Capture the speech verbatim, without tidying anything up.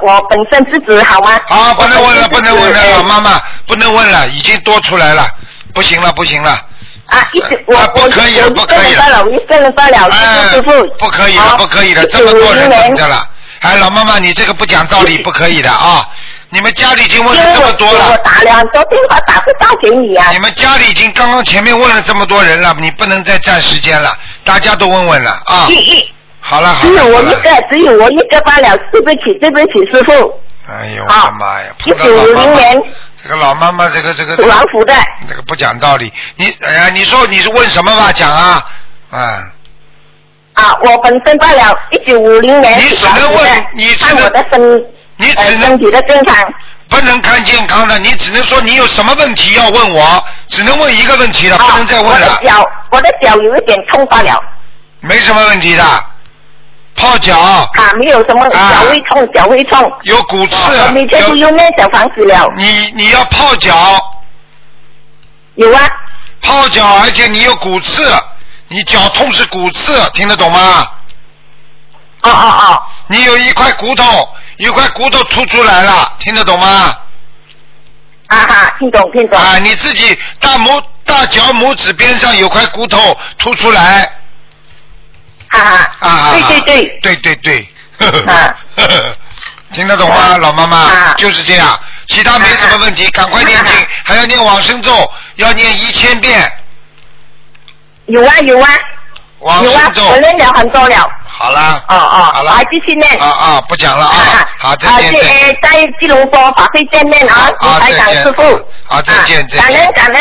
我本身自己好吗？ 好，不能问了，不能问了，老妈妈，不能问了，已经多出来了，不行了，不行了。 啊，一直我啊、不可以了，不可以了， 我一个人到了， 哎， 师傅， 不可以了，不可以了，这么多人等着了。哎，老妈妈，你这个不讲道理，不可以的啊！你们家里已经问了这么多了， 我打两多电话打不到给你啊！ 你们家里已经刚刚前面问了这么多人了，你不能再占时间了，大家都问问了啊！ 一一好了好了， 只有我一个，只有我一个罢了，对不起对不起师傅。 哎呦我的妈呀！ 一九五零年， 这个老妈妈，这个这个属老虎的， 这个不讲道理。你哎呀，你说你是问什么吧？讲啊，啊。 啊，我本身罢了，一九五零年你只能问，你只能看我的身， 你只能、 呃、身体的健康。 不能看健康的，你只能说你有什么问题要问我，只能问一个问题了， 啊、 不能再问了。 我的脚，我的脚有一点痛罢了。 没什么问题的，泡脚。啊， 没有什么脚会痛，脚会痛。 有骨刺。 我每天都用那小房子了。 你你要泡脚。 有啊。 泡脚，而且你有骨刺。你脚痛是骨刺，听得懂吗？ 哦哦哦。 你有一块骨头，一块骨头凸出来了，听得懂吗？ 啊哈，听懂听懂。 啊，你自己大拇大脚拇指边上有块骨头凸出来。 哈哈。 啊。 对对对。 对对对。 呵呵啊。 听得懂吗，啊、老妈妈？啊、就是这样，其他没什么问题，赶快念经，啊、还要念往生咒，要念一千遍。 有啊有啊，有啊，我练了很多了。 好了。 哦哦， 好了， 还继续练。 啊啊，不讲了啊。啊好，再见。 啊，在吉隆坡法会见面啊，卢台长师傅。 好，再见。 感恩感恩。